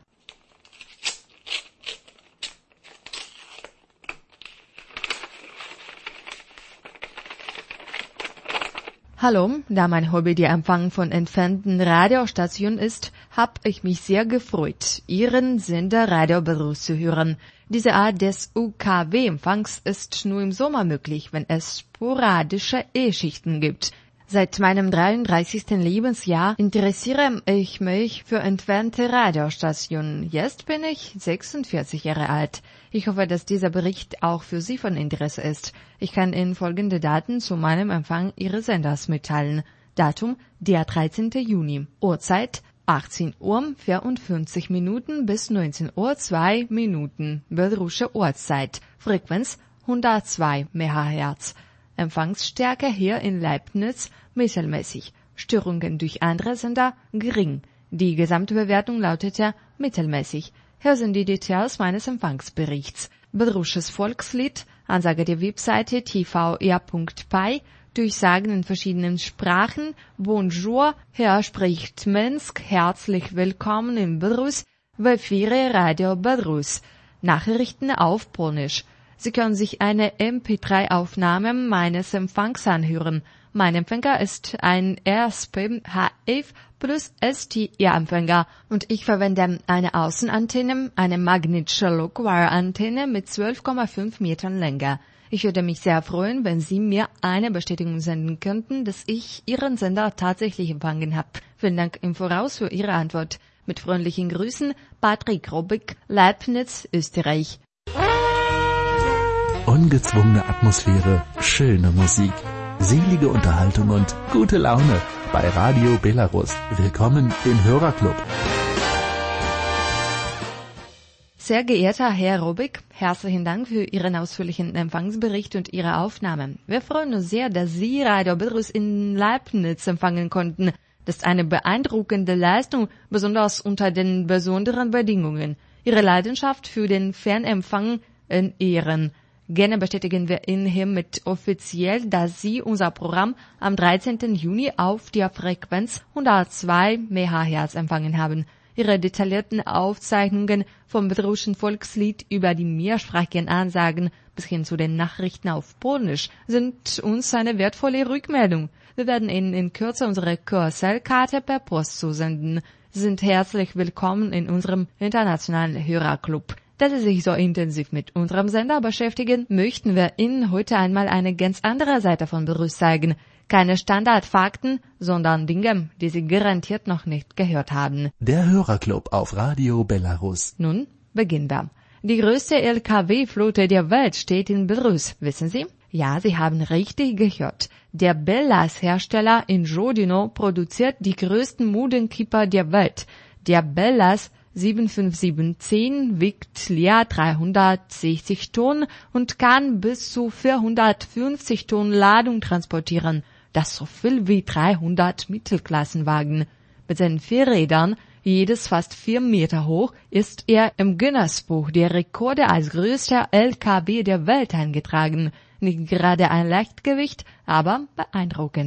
Speaker 2: Hallo, da mein Hobby der Empfang von entfernten Radiostationen ist, hab ich mich sehr gefreut, Ihren Sender Radio Belarus zu hören. Diese Art des UKW-Empfangs ist nur im Sommer möglich, wenn es sporadische E-Schichten gibt. Seit meinem 33. Lebensjahr interessiere ich mich für entfernte Radiostationen. Jetzt bin ich 46 Jahre alt. Ich hoffe, dass dieser Bericht auch für Sie von Interesse ist. Ich kann Ihnen folgende Daten zu meinem Empfang Ihres Senders mitteilen. Datum, der 13. Juni. Uhrzeit, 18 Uhr 54 Minuten bis 19 Uhr 2 Minuten. Belarusche Ortszeit. Frequenz 102 MHz. Empfangsstärke hier in Leibniz mittelmäßig. Störungen durch andere Sender gering. Die gesamte Bewertung lautete mittelmäßig. Hier sind die Details meines Empfangsberichts. Belarusches Volkslied, Ansage der Webseite tvr.pai, Durchsagen in verschiedenen Sprachen. Bonjour, hier spricht Minsk, herzlich willkommen in Belarus, w efirze Radio Belarus. Nachrichten auf Polnisch. Sie können sich eine MP3-Aufnahme meines Empfangs anhören. Mein Empfänger ist ein RSP-HF plus STR-Empfänger und ich verwende eine Außenantenne, eine magnetische Lockwire-Antenne mit 12,5 Metern Länge. Ich würde mich sehr freuen, wenn Sie mir eine Bestätigung senden könnten, dass ich Ihren Sender tatsächlich empfangen habe. Vielen Dank im Voraus für Ihre Antwort. Mit freundlichen Grüßen, Patrick Robik, Leibniz, Österreich.
Speaker 12: Ungezwungene Atmosphäre, schöne Musik, selige Unterhaltung und gute Laune bei Radio Belarus. Willkommen im Hörerclub.
Speaker 2: Sehr geehrter Herr Robik, herzlichen Dank für Ihren ausführlichen Empfangsbericht und Ihre Aufnahme. Wir freuen uns sehr, dass Sie Radio Belarus in Leibniz empfangen konnten. Das ist eine beeindruckende Leistung, besonders unter den besonderen Bedingungen. Ihre Leidenschaft für den Fernempfang in Ehren. Gerne bestätigen wir Ihnen hiermit offiziell, dass Sie unser Programm am 13. Juni auf der Frequenz 102 MHz empfangen haben. Ihre detaillierten Aufzeichnungen vom belarussischen Volkslied über die mehrsprachigen Ansagen bis hin zu den Nachrichten auf Polnisch sind uns eine wertvolle Rückmeldung. Wir werden Ihnen in Kürze unsere QSL-Karte per Post zusenden. Sie sind herzlich willkommen in unserem internationalen Hörerclub. Da Sie sich so intensiv mit unserem Sender beschäftigen, möchten wir Ihnen heute einmal eine ganz andere Seite von Belarus zeigen. Keine Standardfakten, sondern Dinge, die Sie garantiert noch nicht gehört haben.
Speaker 12: Der Hörerclub auf Radio Belarus.
Speaker 2: Nun beginnen wir. Die größte LKW-Flotte der Welt steht in Belarus, wissen Sie? Ja, Sie haben richtig gehört. Der Bellas-Hersteller in Žodino produziert die größten Modenkipper der Welt. Der Bellas 75710 wiegt leer 360 Tonnen und kann bis zu 450 Tonnen Ladung transportieren. Das ist so viel wie 300 Mittelklassenwagen. Mit seinen 4 Rädern, jedes fast 4 Meter hoch, ist er im Guinness-Buch der Rekorde als größter LKW der Welt eingetragen. Nicht gerade ein Leichtgewicht, aber beeindruckend.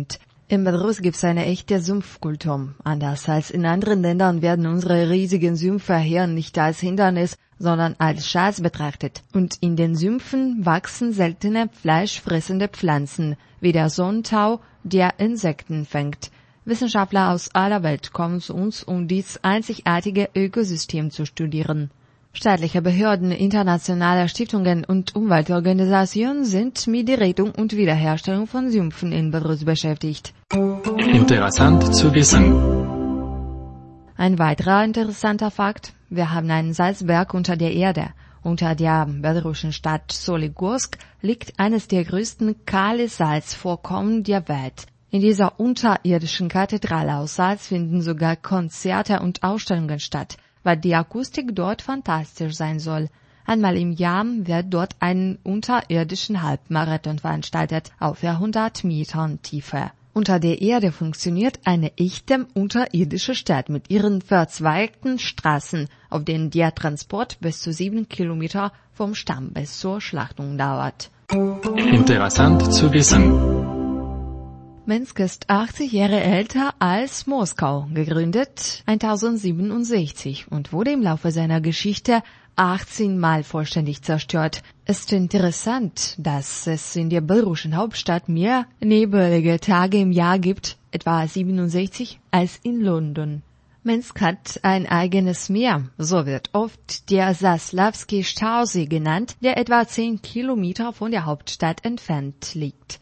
Speaker 2: In Belarus gibt's eine echte Sumpfkultur. Anders als in anderen Ländern werden unsere riesigen Sümpfe hier nicht als Hindernis, sondern als Chance betrachtet. Und in den Sümpfen wachsen seltene fleischfressende Pflanzen, wie der Sonnentau, der Insekten fängt. Wissenschaftler aus aller Welt kommen zu uns, um dies einzigartige Ökosystem zu studieren. Staatliche Behörden, internationale Stiftungen und Umweltorganisationen sind mit der Rettung und Wiederherstellung von Sümpfen in Belarus beschäftigt.
Speaker 4: Interessant zu wissen.
Speaker 2: Ein weiterer interessanter Fakt: Wir haben einen Salzberg unter der Erde. Unter der belarussischen Stadt Soligorsk liegt eines der größten kahle Salzvorkommen der Welt. In dieser unterirdischen Kathedrale aus Salz finden sogar Konzerte und Ausstellungen statt, weil die Akustik dort fantastisch sein soll. Einmal im Jahr wird dort ein unterirdischen Halbmarathon veranstaltet, auf 100 Metern Tiefe. Unter der Erde funktioniert eine echte unterirdische Stadt mit ihren verzweigten Straßen, auf denen der Transport bis zu 7 Kilometer vom Stamm bis zur Schlachtung dauert.
Speaker 4: Interessant zu wissen.
Speaker 2: Minsk ist 80 Jahre älter als Moskau, gegründet 1067 und wurde im Laufe seiner Geschichte 18 Mal vollständig zerstört. Es ist interessant, dass es in der belarussischen Hauptstadt mehr nebelige Tage im Jahr gibt, etwa 67, als in London. Minsk hat ein eigenes Meer, so wird oft der Zaslavski-Stausee genannt, der etwa 10 Kilometer von der Hauptstadt entfernt liegt.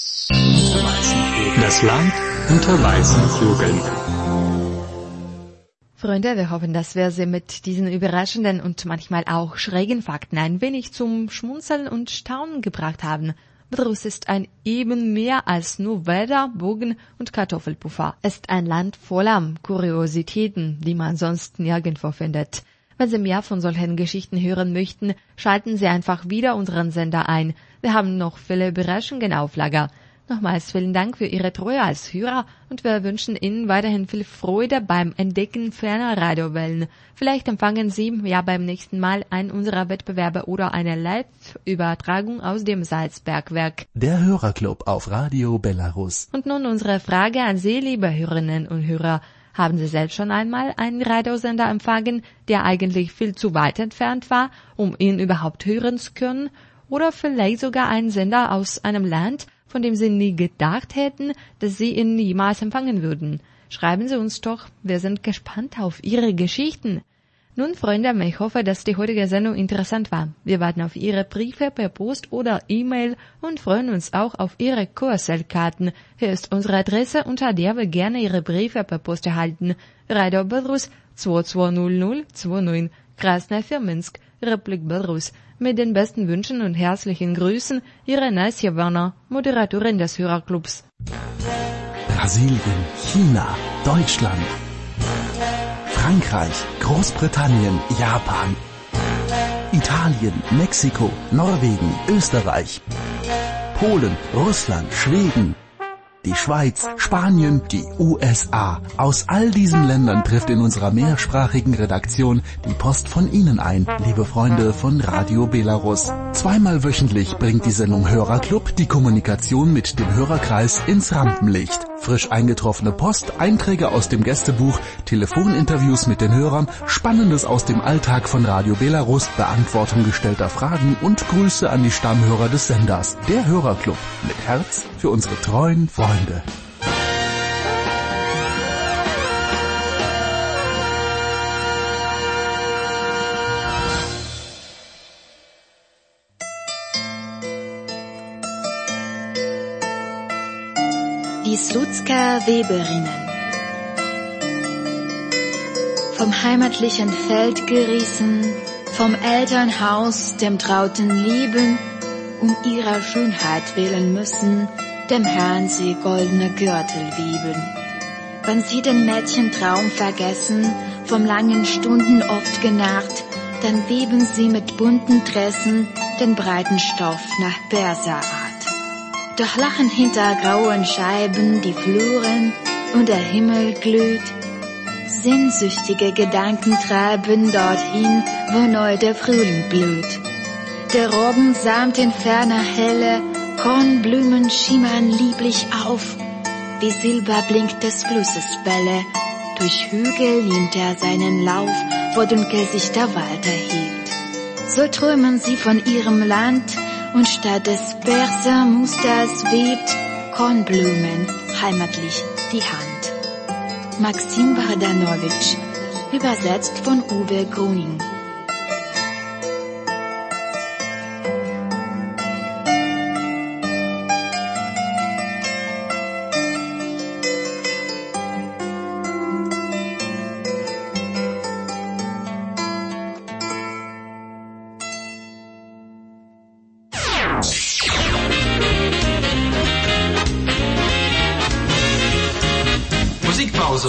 Speaker 4: Das Land unter weißen Kugeln.
Speaker 2: Freunde, wir hoffen, dass wir Sie mit diesen überraschenden und manchmal auch schrägen Fakten ein wenig zum Schmunzeln und Staunen gebracht haben. Belarus ist ein eben mehr als nur Wälder, Bogen und Kartoffelpuffer. Es ist ein Land voller Kuriositäten, die man sonst nirgendwo findet. Wenn Sie mehr von solchen Geschichten hören möchten, schalten Sie einfach wieder unseren Sender ein. Wir haben noch viele Überraschungen auf Lager. Nochmals vielen Dank für Ihre Treue als Hörer und wir wünschen Ihnen weiterhin viel Freude beim Entdecken ferner Radiowellen. Vielleicht empfangen Sie ja beim nächsten Mal einen unserer Wettbewerbe oder eine Live-Übertragung aus dem Salzbergwerk.
Speaker 12: Der Hörerclub auf Radio Belarus.
Speaker 2: Und nun unsere Frage an Sie, liebe Hörerinnen und Hörer. Haben Sie selbst schon einmal einen Radiosender empfangen, der eigentlich viel zu weit entfernt war, um ihn überhaupt hören zu können? Oder vielleicht sogar einen Sender aus einem Land, von dem Sie nie gedacht hätten, dass Sie ihn niemals empfangen würden? Schreiben Sie uns doch, wir sind gespannt auf Ihre Geschichten. Nun, Freunde, ich hoffe, dass die heutige Sendung interessant war. Wir warten auf Ihre Briefe per Post oder E-Mail und freuen uns auch auf Ihre QSL-Karten. Hier ist unsere Adresse, unter der wir gerne Ihre Briefe per Post erhalten. Radio Belarus 220029, Krasnaya für Minsk, Republik Belarus. Mit den besten Wünschen und herzlichen Grüßen, Ihre Nasja Werner, Moderatorin des Hörerclubs.
Speaker 12: Brasilien, China, Deutschland, Frankreich, Großbritannien, Japan, Italien, Mexiko, Norwegen, Österreich, Polen, Russland, Schweden, die Schweiz, Spanien, die USA. Aus all diesen Ländern trifft in unserer mehrsprachigen Redaktion die Post von Ihnen ein, liebe Freunde von Radio Belarus. Zweimal wöchentlich bringt die Sendung Hörerclub die Kommunikation mit dem Hörerkreis ins Rampenlicht. Frisch eingetroffene Post, Einträge aus dem Gästebuch, Telefoninterviews mit den Hörern, Spannendes aus dem Alltag von Radio Belarus, Beantwortung gestellter Fragen und Grüße an die Stammhörer des Senders. Der Hörerclub mit Herz für unsere treuen Freunde.
Speaker 13: Die Slutsker Weberinnen. Vom heimatlichen Feld gerissen, vom Elternhaus, dem trauten Lieben, ihrer Schönheit willen müssen, dem Herrn sie goldene Gürtel wieben. Wenn sie den Mädchentraum vergessen, vom langen Stunden oft genarrt, dann weben sie mit bunten Tressen den breiten Stoff nach Perserart. Doch lachen hinter grauen Scheiben die Fluren und der Himmel glüht. Sehnsüchtige Gedanken treiben dorthin, wo neu der Frühling blüht. Der Roggen samt in ferner Helle, Kornblumen schimmern lieblich auf. Wie Silberblink des Flusses Welle, durch Hügel nimmt seinen Lauf, wo dunkel sich der Wald erhebt. So träumen sie von ihrem Land, und statt des Persermusters webt Kornblumen heimatlich die Hand. Maxim Bardanovic, übersetzt von Uwe Gruning.
Speaker 1: Musikpause.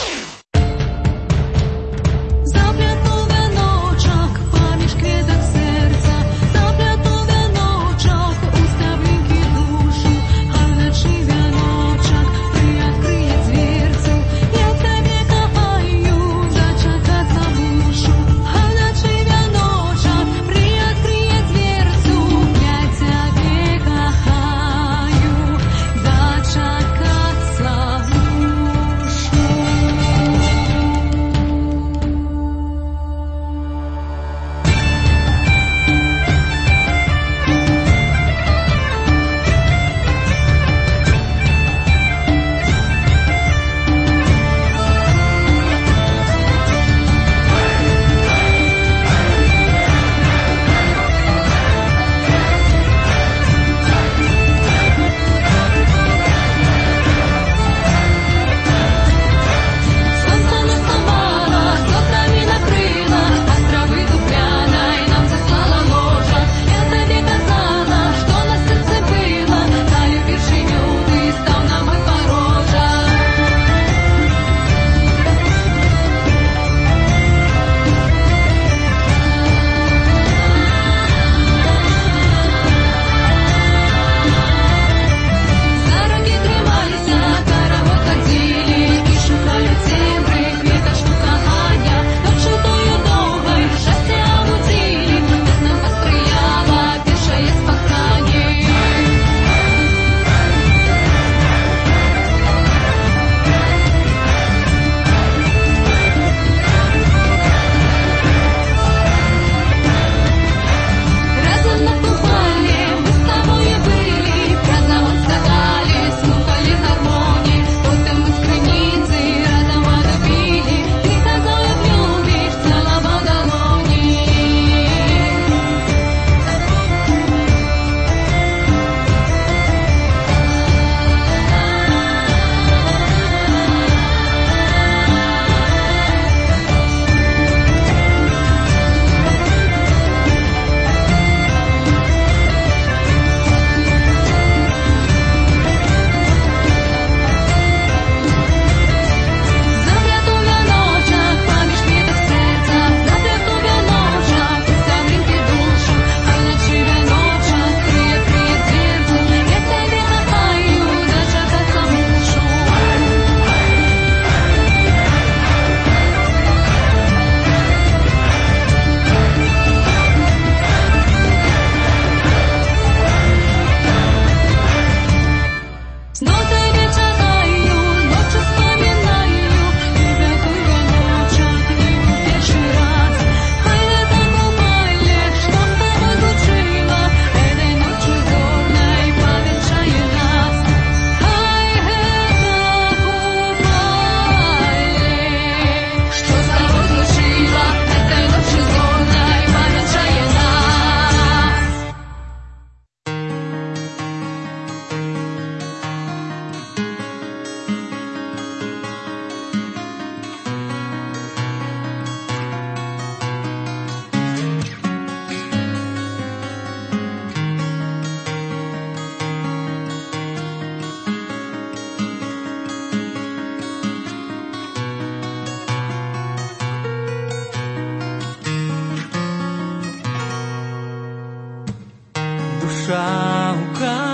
Speaker 6: душа у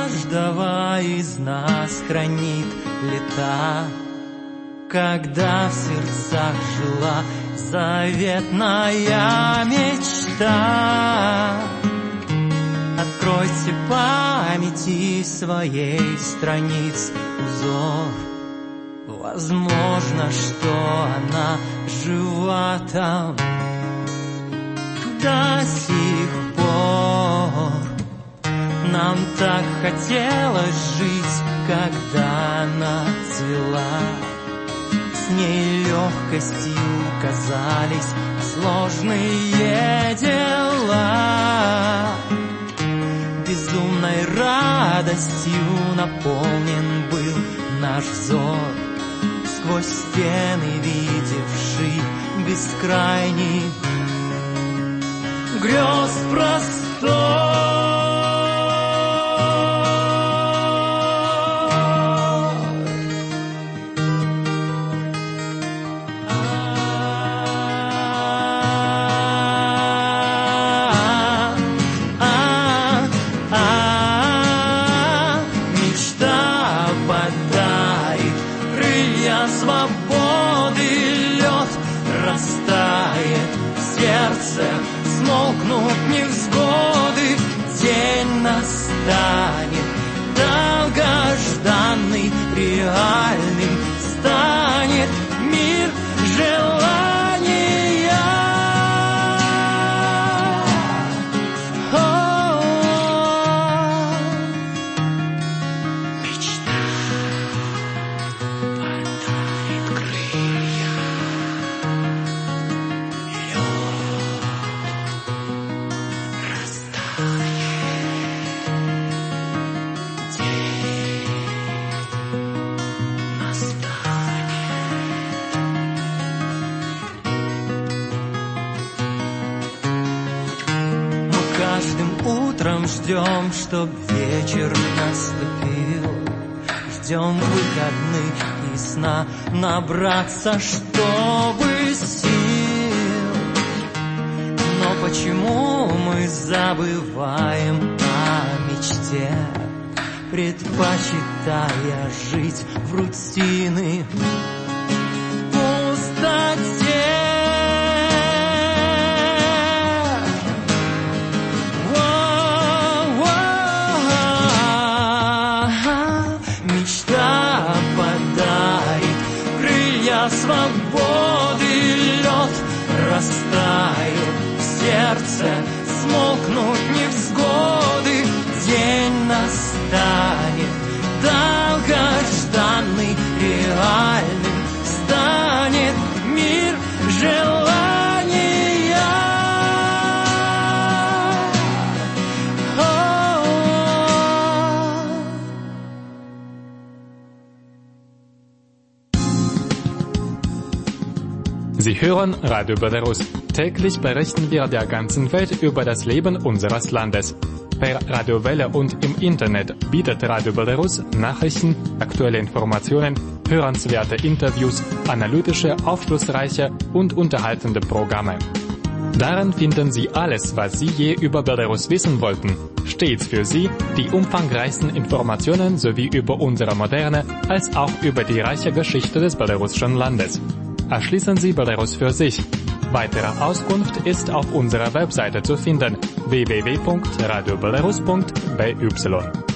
Speaker 6: каждого из нас хранит лета, когда в сердцах жила заветная мечта. Откройте памяти своей страниц узор. Возможно, что она жива там до сих пор. Нам так хотелось жить, когда она цвела. С ней легкостью казались сложные дела. Безумной радостью наполнен был наш взор, сквозь стены видевший бескрайний грез простор. Смолкнут невзгоды, день настанет, долгожданный, реальным станет мир желания. Мечта подарит крылья. Ждем, чтоб вечер наступил, ждем выходных и сна набраться, чтобы сил. Но почему мы забываем о мечте, предпочитая жить в рутины, пустоте? Свободы лед растает в сердце, смолкнут невзгоды, день настанет, долгожданный, реальным станет мир желания.
Speaker 4: Sie hören Radio Belarus. Täglich berichten wir der ganzen Welt über das Leben unseres Landes. Per Radio Welle und im Internet bietet Radio Belarus Nachrichten, aktuelle Informationen, hörenswerte Interviews, analytische, aufschlussreiche und unterhaltende Programme. Darin finden Sie alles, was Sie je über Belarus wissen wollten. Stets für Sie die umfangreichsten Informationen sowie über unsere moderne als auch über die reiche Geschichte des belarussischen Landes. Erschließen Sie Belarus für sich. Weitere Auskunft ist auf unserer Webseite zu finden: www.radiobelarus.by